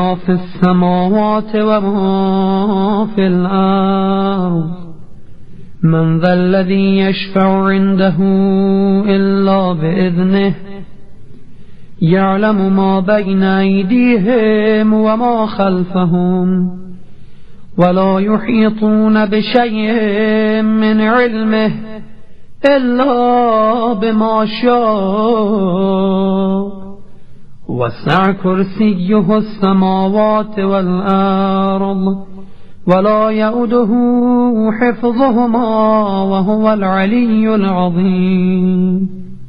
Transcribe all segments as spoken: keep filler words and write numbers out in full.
ما في السماوات وما في الأرض من ذا الذي يشفع عنده إلا بإذنه يعلم ما بين أيديهم وما خلفهم ولا يحيطون بشيء من علمه إلا بما شاء وسع كرسيه السماوات والأرض ولا يؤده حفظهما وهو العلي العظيم.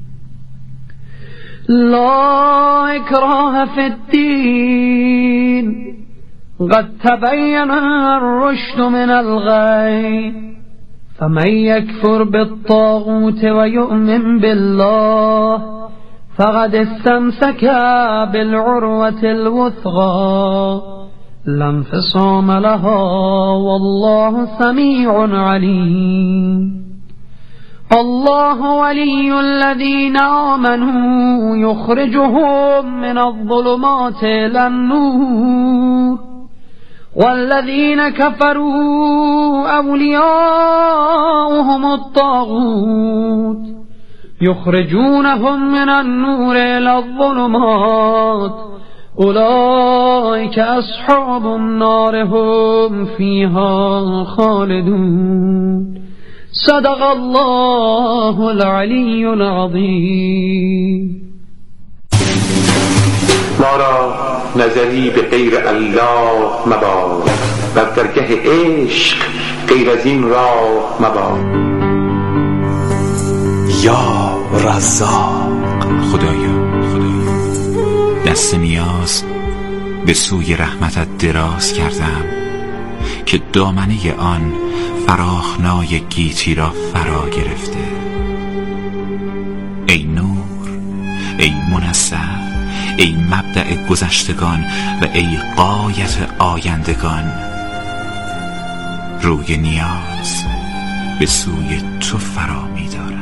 لا إكراه في الدين قد تبين الرشد من الغي فمن يكفر بالطاغوت ويؤمن بالله فقد استمسك بالعروة الوثقى لا انفصام لها والله سميع عليم. الله ولي الذين آمنوا يخرجهم من الظلمات إلى النور والذين كفروا أولياؤهم الطاغوت يخرجونهم من النور إلى الظلمات أولئك أصحاب النار هم فيها خالدون. صدق الله العلی العظیم. ما را نظری به غیر الله مباد و درگه عشق غیر از این راه مباد. یا رزاق، خدایا خدایا دست نیاز به سوی رحمتت دراز کردم که دامنه آن فراخنای گیتی را فرا گرفته. ای نور، ای منزه، ای مبدأ گذشتگان و ای غایت آیندگان، روی نیاز به سوی تو فرا می دارم.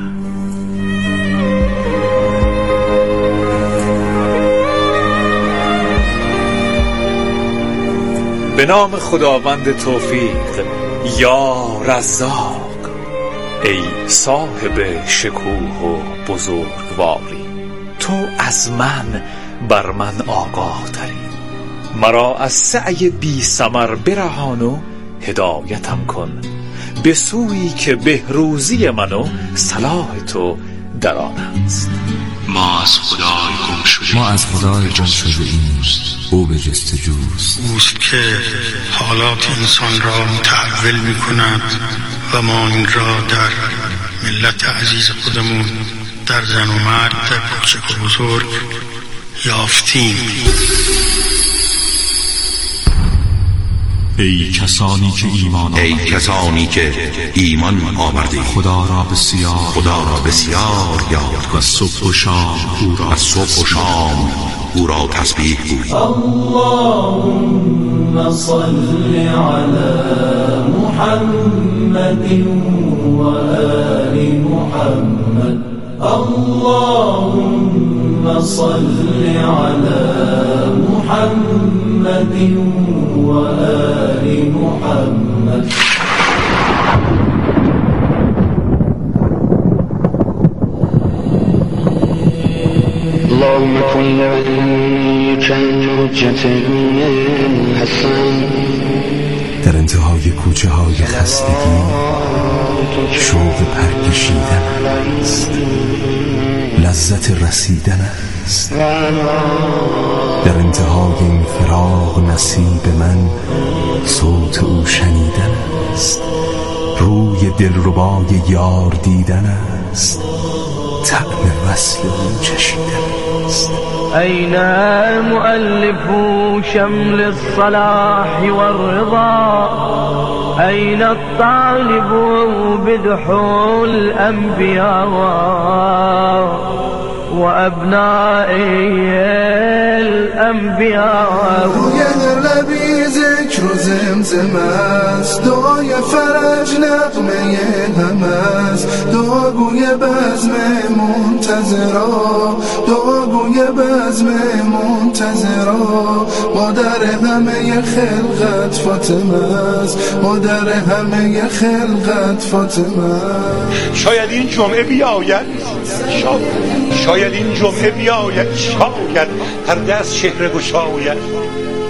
به نام خداوند توفیق. یا رزاق، ای صاحب شکوه و بزرگواری، تو از من بر من آگاه تری. مرا از سعی بی ثمر برهان و هدایتم کن به سویی که بهروزی من و صلاح تو در آن است. ما از خدای گم شده ما از خدای گم شده ایم، او به جستجوست. اوست که حالات انسان را متحول می کند و ما این را در ملت عزیز خودمون در زن و مرد در کوچک و بزرگ یافتیم. ای کسانی که ایمان ای کسانی که ایمان آورده خدا را بسیار خدا را بسیار یاد کن و صبح و شام او را و صبح و شام او را تسبیح گوی. اللهم صل علی محمد و آل محمد. اللهم صل علی محمد و آل محمد. اللهم كن لوليك الحجة الحسن. در انتهای کوچه های خستگی شوق پرکشیدن است، لذت رسیدن است. در انتهای این فراق نصیب من صوت او شنیدن است، روی دلربای یار دیدن است، طعم وصل او چشیدن است. أين مؤلف شمل الصلاح والرضا؟ أين الطالب بدحو الأنبياء وأبناء الأنبياء؟ روی لبی ذکر و زمزم است، دعای فرج نغمه هم است، دعاگوی بزم منتظرا، دعاگوی بزم منتظرا، مادر همه خلقت فاطمه است، مادر همه خلقت فاطمه است. شاید این جمعه بیاید، شاید, شاید این جمعه بیاید، شاید پرده از چهره گشاید.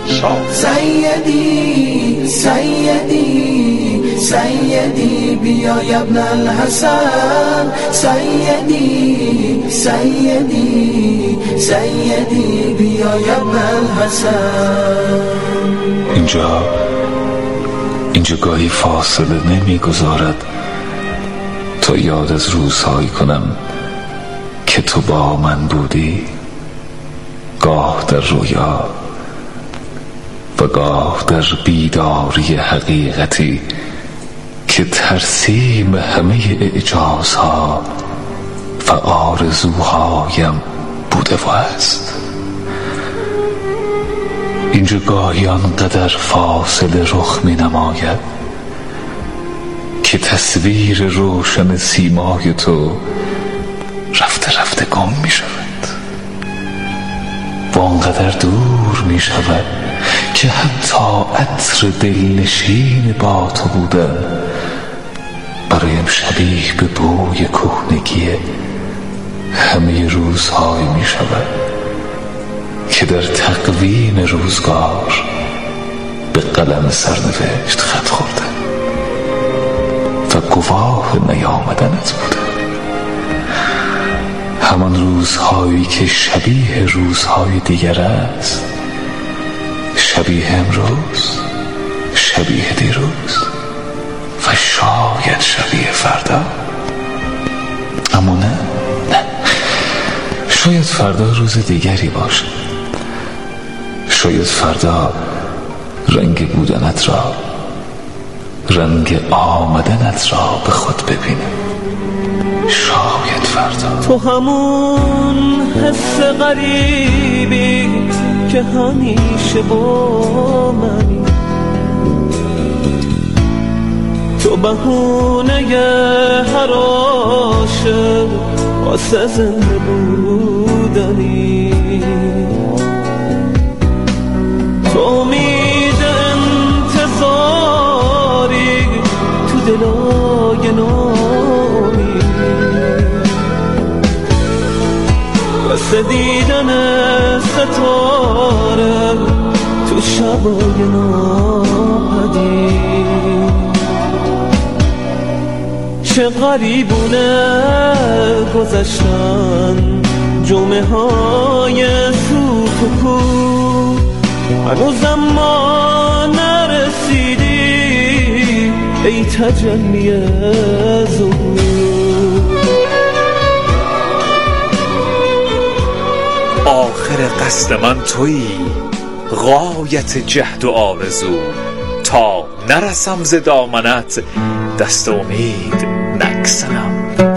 سیدی سیدی سیدی بیا ابن الحسن، سیدی سیدی سیدی بیا ابن الحسن. اینجا اینجا گاهی فاصله نمیگذارد تا یاد از روزهایی کنم که تو با من بودی، گاه در رویا و گاه در بیداری حقیقتی که ترسیم همه اعجازها و آرزوهایم بوده و است. اینجا گاهی آنقدر فاصله رخ می نماید که تصویر روشن سیمای تو رفته رفته گم می شود و آنقدر دور می شود که حتی عطر دلنشین با تو بودن برایم شبیه به بوی کهنگی همه روزهای می شود که در تقویم روزگار به قلم سرنوشت خط خورده و گواه نیامدنت بوده. همان روزهایی که شبیه روزهای دیگر است، شبیه امروز، شبیه دیروز و شاید شبیه فردا. اما نه نه شاید فردا روز دیگری باشه، شاید فردا رنگ بودنت را، رنگ آمدنت را به خود ببینه. شاید فردا تو همون حس غریبی که همیشه با منی، تو بهونه هر عاشق واسه زنده بودنی، تو امید انتظاری تو دلای نامی، واسه دیدن ستاره تو شبای ناپدید. چه غریبونه گذشتن جمعه های سوخ و کور، هنوزم ما نرسیدی ای تجلی ظهور. آخر قصد من تویی، غایت جهد و آرزو، تا نرسم ز دامنت دست امید نگسلم.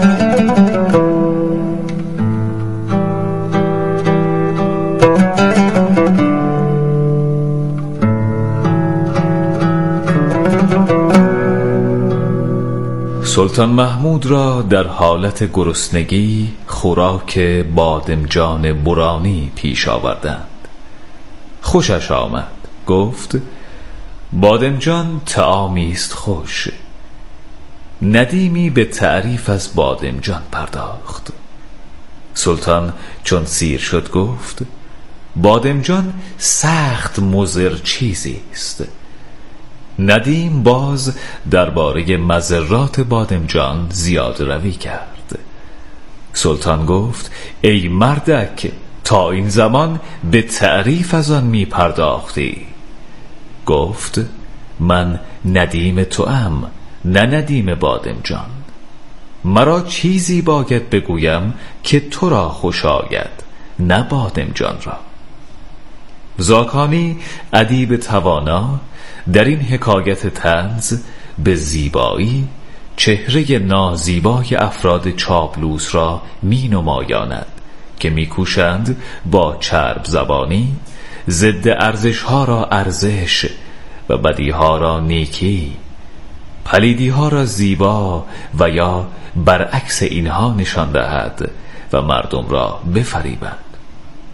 سلطان محمود را در حالت گرسنگی خوراک بادمجان برانی پیش آوردند. خوشش آمد، گفت بادمجان طعامی است خوش. ندیمی به تعریف از بادمجان پرداخت. سلطان چون سیر شد گفت بادمجان سخت مضر چیزی است. ندیم باز درباره مضرات بادمجان زیاد روی کرد. سلطان گفت ای مردک، تا این زمان به تعریف از آن می پرداختی؟ گفت من ندیم توام، نه ندیم بادمجان. مرا چیزی باید بگویم که تو را خوش آید، نه بادمجان را. زاکانی ادیب توانا در این حکایت طنز به زیبایی چهره نازیبای افراد چاپلوس را می نمایاند که می کوشند با چرب زبانی ضد ارزش ها را ارزش و بدی ها را نیکی، پلیدی ها را زیبا و یا برعکس اینها نشان دهد و مردم را بفریبد.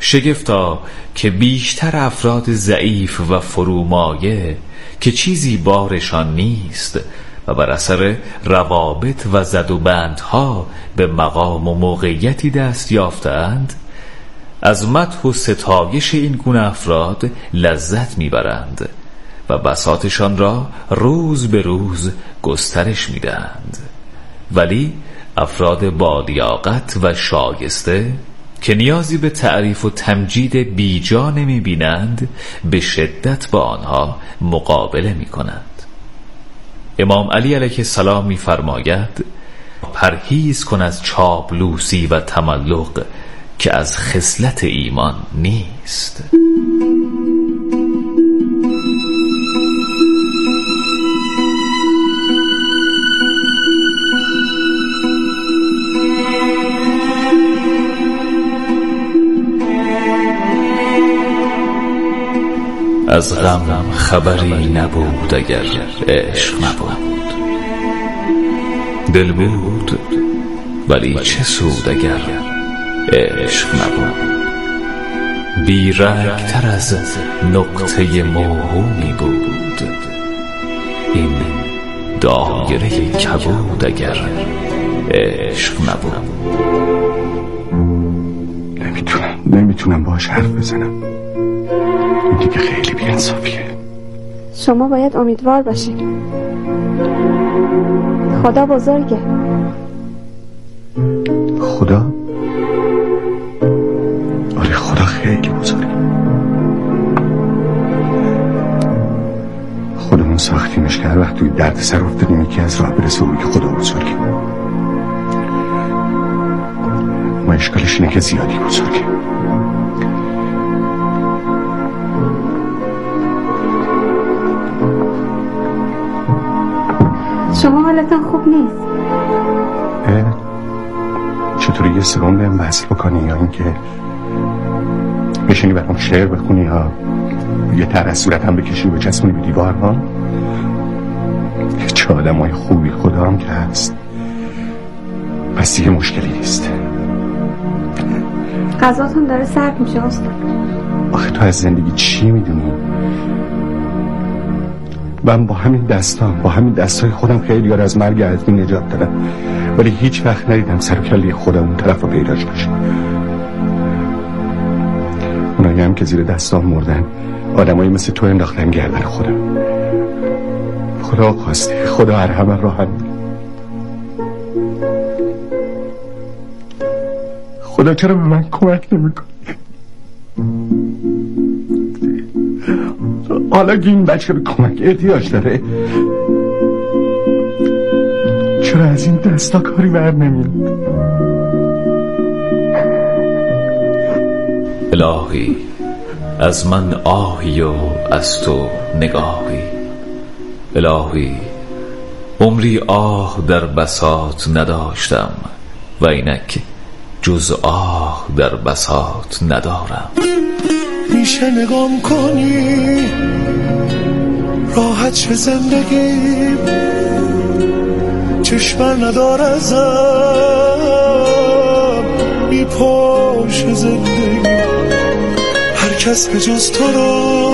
شگفتا که بیشتر افراد ضعیف و فرومایه که چیزی بارشان نیست و بر اثر روابط و زد و بندها به مقام و موقعیتی دست یافتند، از مدح و ستایش این گونه افراد لذت میبرند و بساطشان را روز به روز گسترش میدهند. ولی افراد با لیاقت و شایسته که نیازی به تعریف و تمجید بیجا نمی بینند به شدت با آنها مقابله می کنند. امام علی علیه السلام می فرماید پرهیز کن از چاپلوسی و تملق که از خصلت ایمان نیست. از غم خبری نبود اگر عشق نبود، دل بود ولی چه سود اگر عشق نبود. بی رنگ تر از نقطه موهومی بود این دایره کبود اگر عشق نبود. نمیتونم نمیتونم باهاش حرف بزنم، این دیگه خیلی بی‌انصافیه. شما باید امیدوار باشید، خدا بزرگه. خدا؟ آره خدا خیلی بزرگه. خودمون ساختیمش که هر وقت توی درد سر افتادیم یکی از راه برسه و که خدا بزرگه. ما اشکالش اینه که زیادی بزرگه. شما حالتون خوب نیست. چطوری یه سرم بهم وصل بکنی یا اینکه بشینی برام شعر بخونی یا یه تر از صورتم بکشی و بچسبونی به دیوار ها؟ چه آدمای خوبی خدا هم که هست. پس دیگه مشکلی نیست. غذاتون داره سرد میشه استاد. آخه تو از زندگی چی میدونی؟ من با همین دستان با همین دستای خودم خیلی یار از مرگ عظمی نجات دادم، ولی هیچ وقت ندیدم سر و کله خودم اون طرف رو پیداش باشه. اونایی هم که زیر دستام مردن آدمایی مثل تو انداختن گردن خودم. خدا خواسته، خدا هر همه راحت. خدا چرا به من کمک نمیکنه؟ حالا که این بچه به کمک احتیاج داره چرا از این دستا کاری بر نمیاد؟ الهی از من آهی و از تو نگاهی. الهی عمری آه در بساط نداشتم و اینک جز آه در بساط ندارم. میشه نگام کنی راحت شه زندگی، چشم ندار ازم میپاش زندگی. هر کس به جز تو رو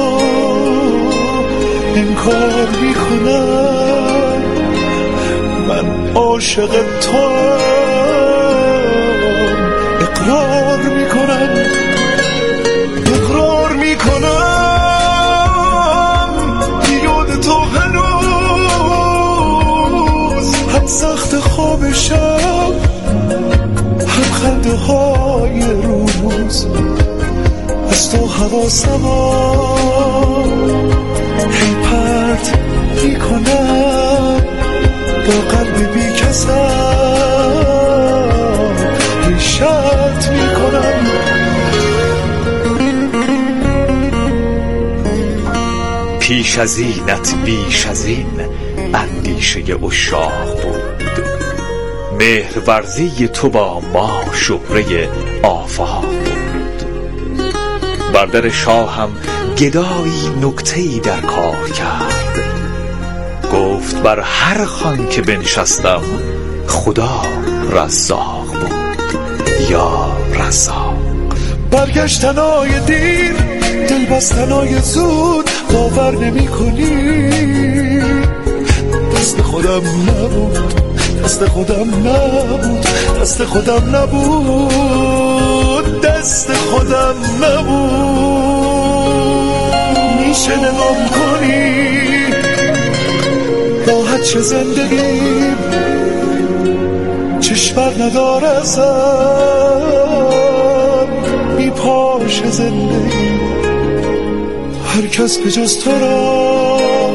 انکار میکنم، من عاشق تو اقرار میکنم اقرار میکنم یاد تو هنوز هم سخت خواب شب هم خنده های روز. از تو حواسم هی پرت میکنم با قلب بی کسم هی شرط میکنم. پیش از اینت بیش از این اندیشه عشاق بود، مهرورزی تو با ما شهره آفاق بود. بر در شاهم گدایی نکته‌ای در کار کرد، گفت بر هر خوان که بنشستم خدا رزاق بود یا رزاق. برگشتنای دیر، دل بستنای زود باور نمی کنی. دست خودم نبود، دست خودم نبود، دست خودم نبود، دست خودم نبود. میشه نگام کنی راحت چه زندگیم، چشمر ندار ازم بی پاش زندگی. هر کس به جز تو را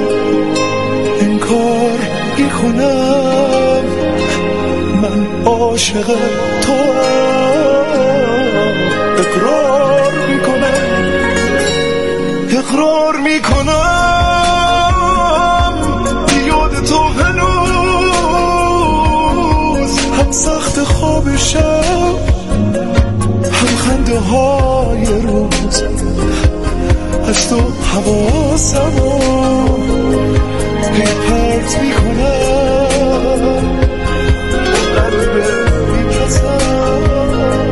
انکار میکنم، من عاشق تو اقرار میکنم، اقرار میکنم. یاد تو هنوز هم سخت خواب شب، هم خنده های روز. از تو حواسمو هی پرت میکنم، قلب میکسم.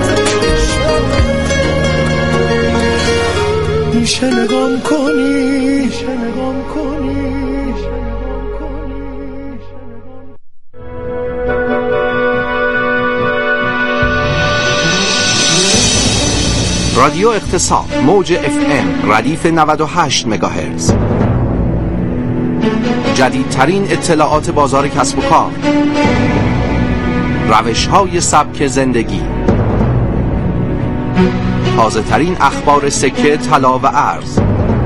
میشه نگام کنی، میشه نگام کنی. رادیو اقتصاد موج اف ام ردیف نود و هشت مگاهرتز. جدیدترین اطلاعات بازار کسب و کار، روش‌های سبک زندگی، تازه‌ترین اخبار سکه، طلا و ارز.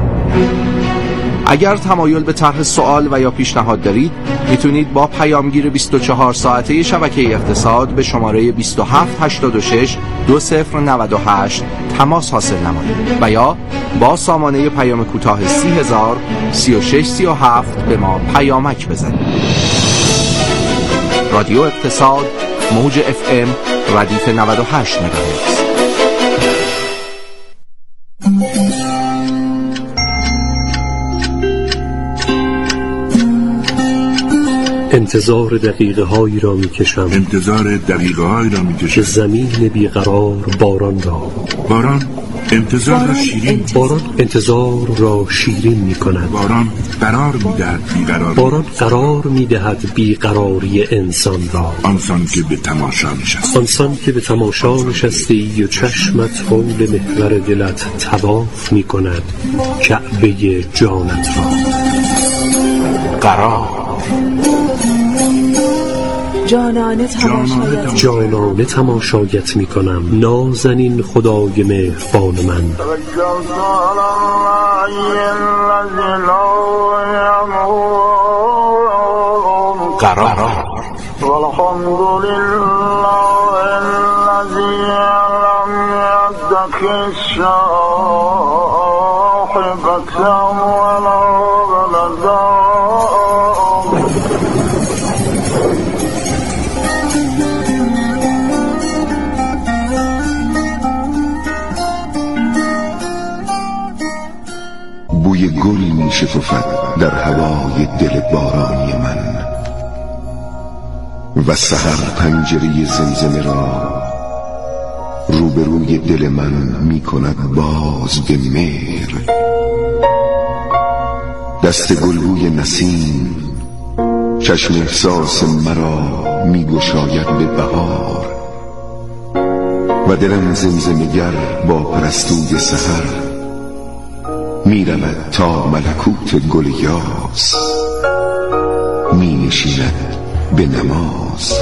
اگر تمایل به طرح سوال و یا پیشنهاد دارید، میتونید با پیامگیر بیست و چهار ساعته شبکه اقتصاد به شماره بیست و هفت هشتاد و شش دو صفر نود و هشت تماس حاصل نمایید و یا با سامانه پیام کوتاه سی هزار سی و شش سی و هفت به ما پیامک بزنید. رادیو اقتصاد موج اف ام ردیف نود و هشت مگاهرتز. انتظار دقیقه هایی را می کشم، انتظار دقیقه هایی را می کشم که زمین بیقرار باران را باران انتظار را شیرین باران انتظار را شیرین می کند. باران قرار می دهد بیقراری باران قرار می دهد بیقراری انسان را. آنسان که به تماشا نشستی آنسان که به تماشا نشستی و چشمت حول محور دلت طواف می کند کعبه جانت را. قرار جانانه تماشایت جانانه تماشایت می کنم، نازنین خدای مهربان من. قرار والحمد لله الذي لم يتخذ صاحبة ولا ولدا. بوی گل می شکفد در هوای دل بارانی من و سحر پنجره زمزمه را روبروی دل من می کند باز به مهر. دست گلبوی نسیم چشم احساس مرا می گشاید به بهار و دلم زمزمه‌گر با پرستوی سحر می رود تا ملکوت گل یاس، می نشیند به نماز.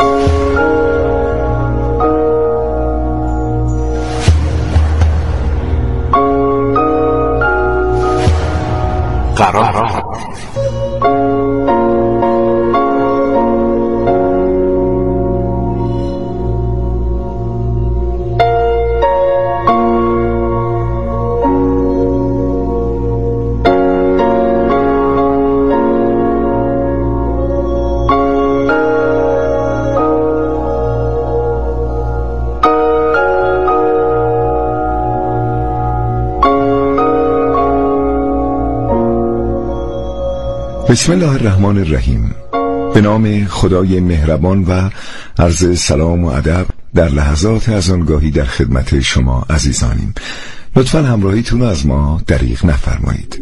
قرار بسم الله الرحمن الرحیم. به نام خدای مهربان و عرض سلام و ادب در لحظات از آنگاهی در خدمت شما عزیزانیم. لطفاً همراهیتون از ما دریغ نفرمایید.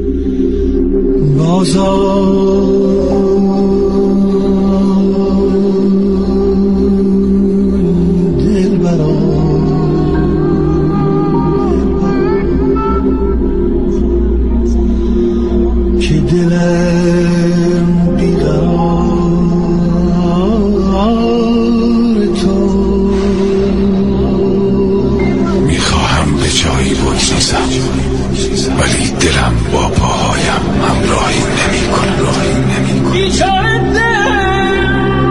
ولی دلم با پاهایم همراهی نمی کن راهی نمی کن بیچاره دل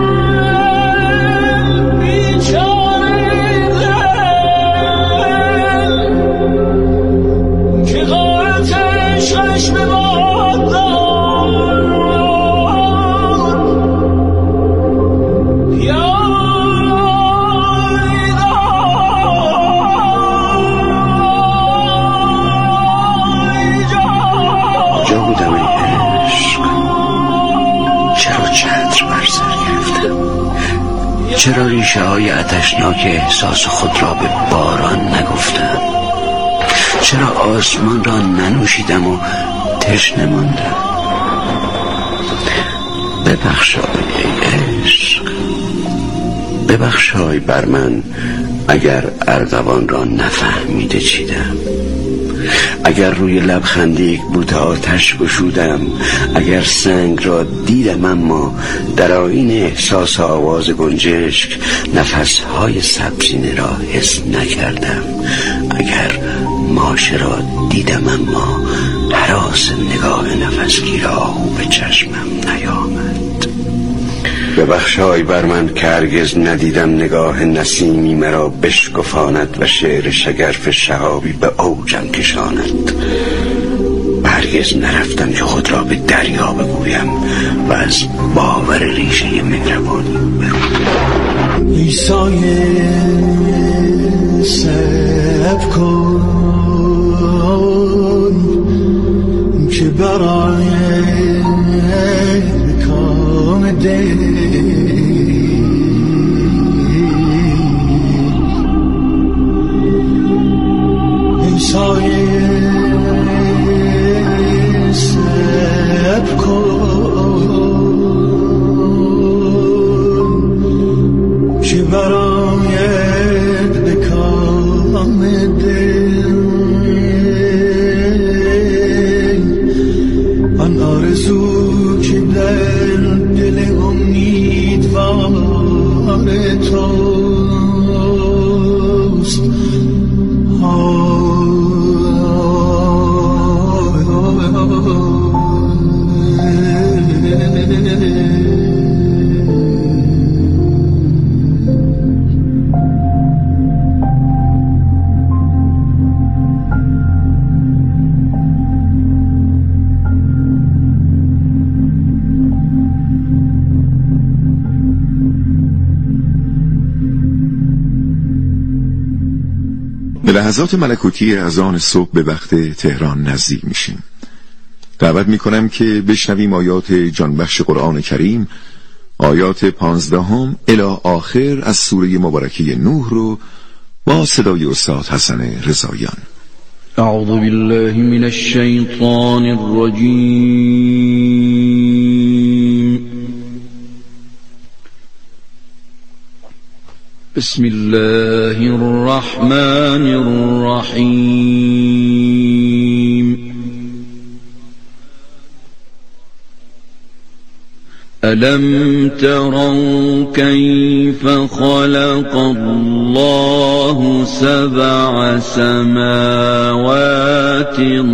بیچاره دل که غارت عشقش به باد دار یا چرا ریشه های آتشناک احساس خود را به باران نگفتم؟ چرا آسمان را ننوشیدم و تشنه ماندم؟ ببخشای ای عشق، ببخشای بر من اگر اردوان را نفهمیده چیدم، اگر روی لبخنده یک بوته آتش گشودم، اگر سنگ را دیدم اما در آیین احساس آواز گنجشک نفسهای سبزینه را حس نکردم، اگر ماشه را دیدم اما هراس نگاه نفسگیر آهو به چشمم نیامد. ببخشای بر من که هرگز ندیدم نگاه نسیمی مرا بشکفاند و شعر شگرف شهابی به اوجم کشاند. هرگز نرفتم که خود را به دریا بگویم و از باور ریشه مهربانی بروم. ایسای سب کن که برای کام دل ایسای سب کن که برایت به کام دل آن آرزو که در دل امیدوار توست. به لحظات ملکوتی اذان صبح به وقت تهران نزدیک میشیم. دعوت میکنم که بشنویم آیات جانبخش قرآن کریم، آیات پانزدهم الی آخر از سوره مبارکه نوح رو با صدای استاد حسن رضاییان. اعوذ بالله من الشیطان الرجیم. بسم الله الرحمن الرحیم. ألم تروا كيف خلق الله سبع سماوات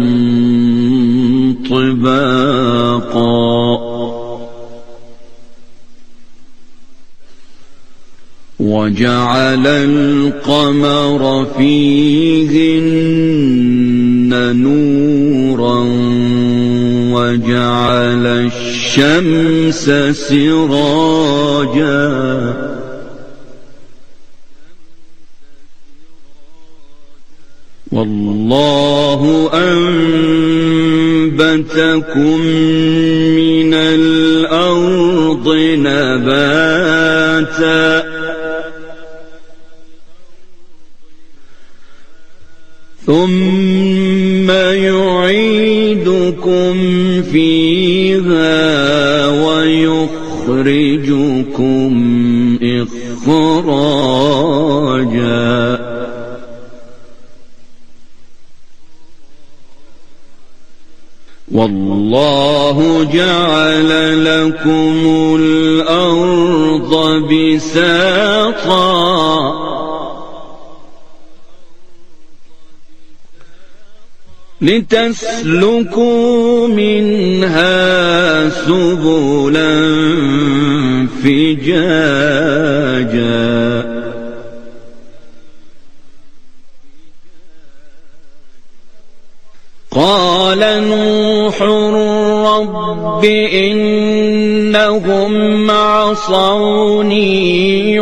طباقا وجعل القمر فيهن نورا وجعل الشمس سراجا والله أنبتكم من الأرض نباتا يسلككم فيها ويخرجكم إخراجا والله جعل لكم الأرض بساطا لتسلكوا منها سبلا فجاجا قال نوح رب إنهم عصوني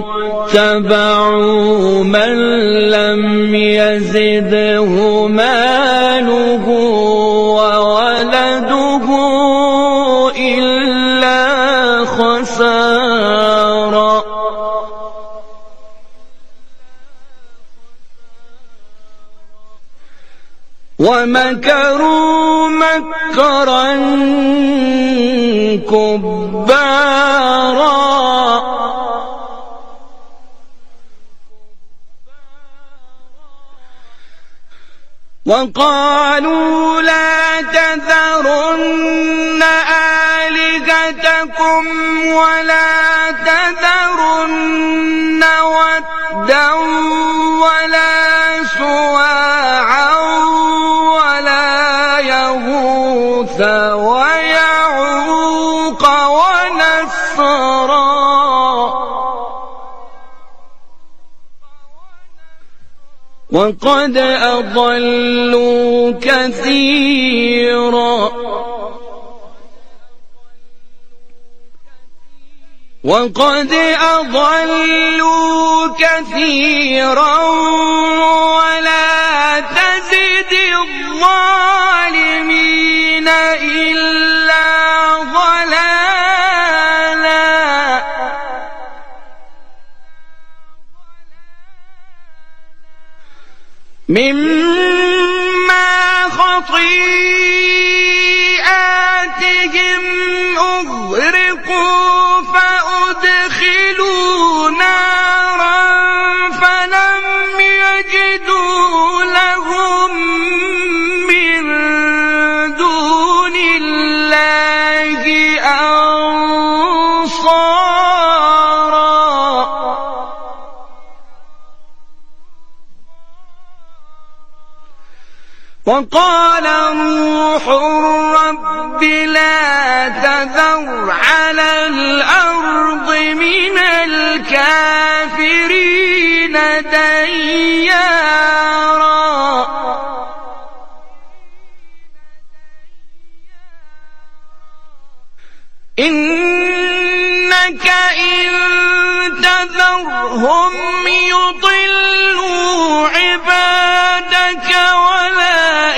واتبعوا من لم يزده ماله وولده إلا خسارا ومكروا مكرا كبارا وقالوا لا تذرن آلهتكم ولا تذرن ودا ولا سواعا ويعوق ونسرا وقد أضلوا كثيرا وقد أضلوا كثيرا ولا تزد الظالمين إلا ضلالا مما خطيئاتهم أغرقوا فأدخلوا نارا فلم يجدوا لهم من دون الله أنصارا وقال نوح رب لا تذر على الأرض من الكافرين ديارا إنك إن تذرهم يضلوا عبادك ولا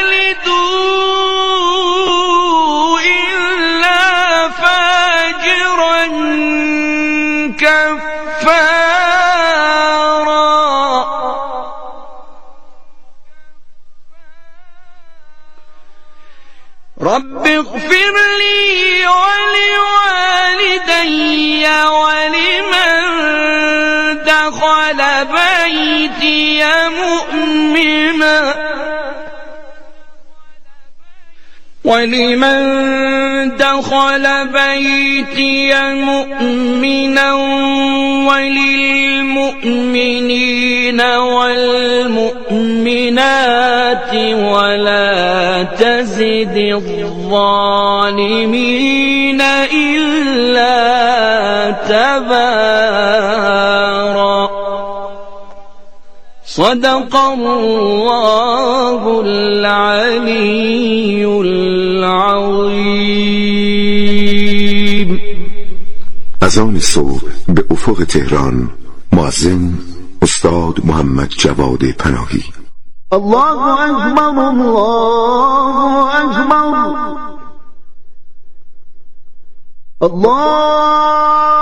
يلدوا إلا فاجرا كفارا رب اغفر لي ولوالدي ولمن دخل بيتي مؤمنا ولمن دخل بيتي مؤمنا وللمؤمنين والمؤمنات ولا تزد الظالمين إلا تبارا صدق الله العلي العظيم. اذان صبح به افق تهران. مؤذن استاد محمد جواد پناهی. الله اکبر الله اکبر الله